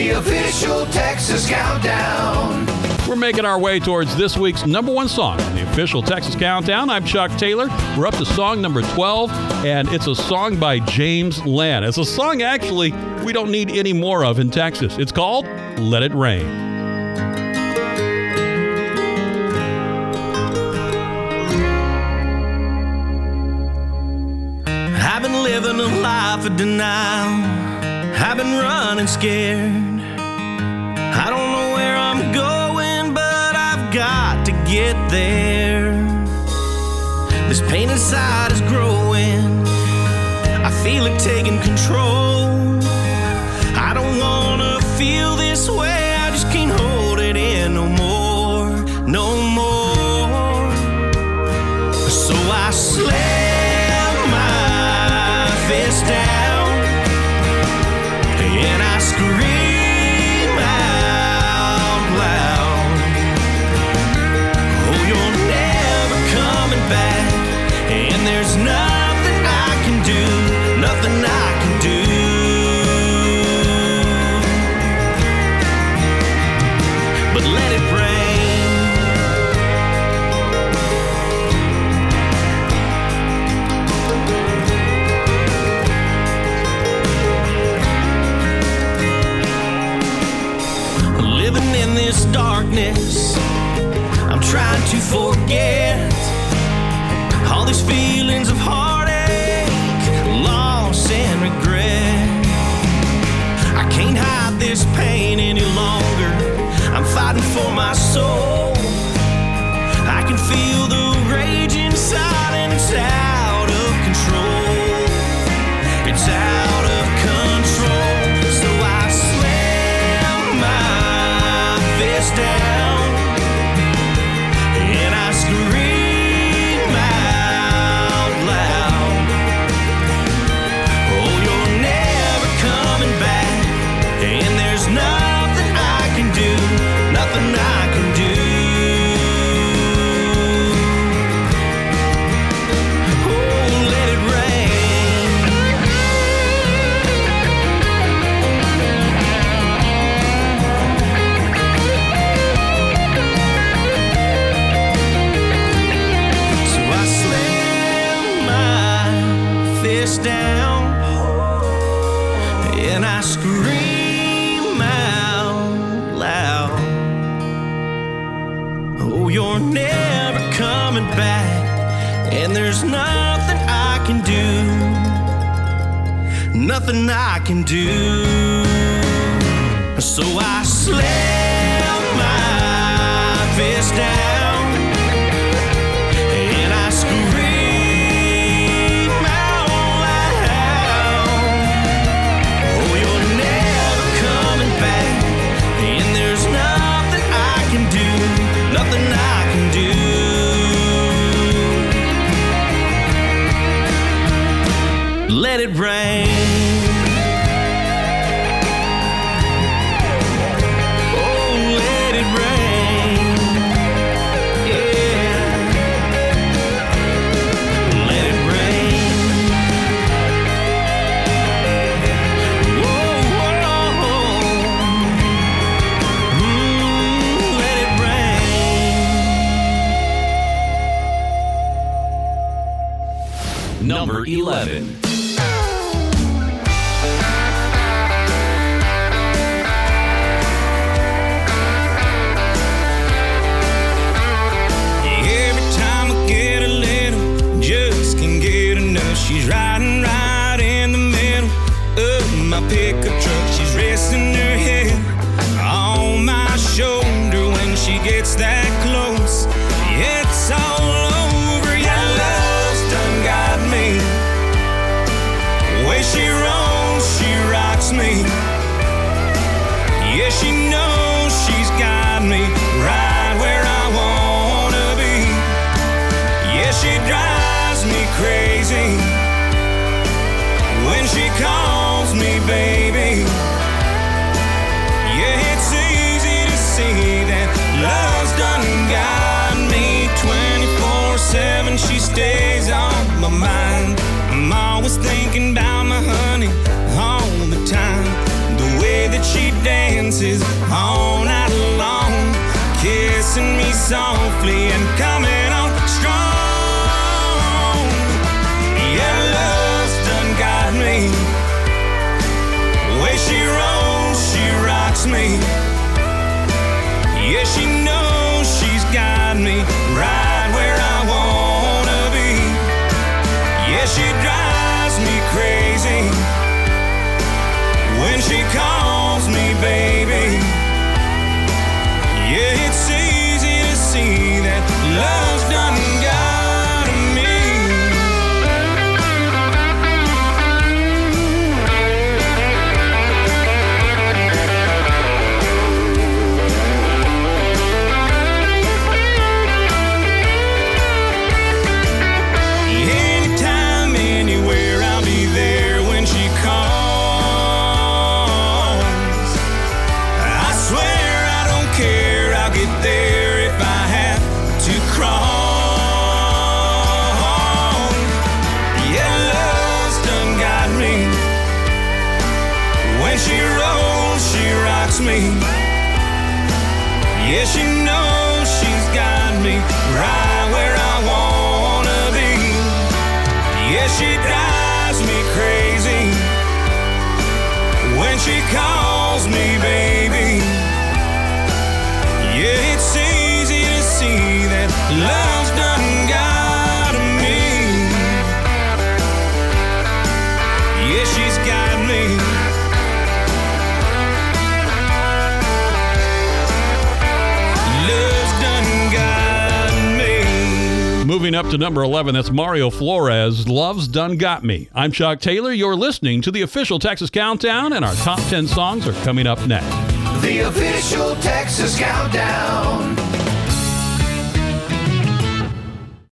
the official Texas Countdown. We're making our way towards this week's number one song on the official Texas Countdown. I'm Chuck Taylor. We're up to song number 12, and it's a song by James Land. It's a song, actually, we don't need any more of in Texas. It's called Let It Rain. I've been living a life of denial. I've been running scared. I don't know where I'm going, but I've got to get there. This pain inside is growing. I feel it taking control. I don't want to feel this way. I just can't hold it in no more, no more. So I slam my fist down and I scream out loud. Oh, you're never coming back, and there's nothing I can do, nothing I can do. But let it rain. Living in this darkness, I'm trying to forget all these feelings of heartache, loss and regret. I can't hide this pain any longer. I'm fighting for my soul. I can feel the rage inside, and it's out of control. It's out of control. So I slam my fist down and I scream out loud. Oh, you're never coming back, and there's nothing I can do, nothing I can do. Oh, let it rain. So I slam my fist down and I scream out loud. Oh, you're never coming back, and there's nothing I can do, nothing I can do. So I slam my fist down and I scream out loud. Oh, you're never coming back, and there's nothing I can do, nothing I can do. Let it rain. Oh, let it rain. Yeah. Let it rain. Whoa, whoa. Let it rain. Number 11. Every time I get a little, just can't get enough. She's riding right in the middle of my pickup truck. She's resting her head on my shoulder when she gets that close. It's all over, yeah, love's done got me. Way she rolls, she rocks me. Yeah, she knows she's got me right where I wanna be. Yeah, she drives me crazy when she calls me baby. Yeah, it's easy to see that love's done got me 24/7. She stays on my mind. I'm always thinking about my honey all the time. The way that she dances kisses all night long, kissing me softly and coming on strong. Yeah, love's done got me. Way she rolls, she rocks me. Yeah, she knows she's got me right where I wanna be. Yeah, she drives me crazy when she calls me baby. Yeah, it's easy to see that love's done got me. Anytime, anywhere, I'll be there when she calls. I swear I don't care, I'll get there if I have to crawl. Yeah, love's done got me. When she rolls, she rocks me. Yeah, she knows she's got me right where I wanna be. Yeah, she drives me crazy when she calls me baby. Yeah, it's easy to see that love's done got me. Yeah, she's got me. Love's done got me. Moving up to number 11, that's Mario Flores, Love's Done Got Me. I'm Chuck Taylor. You're listening to the official Texas Countdown, and our top 10 songs are coming up next. The official Texas Countdown.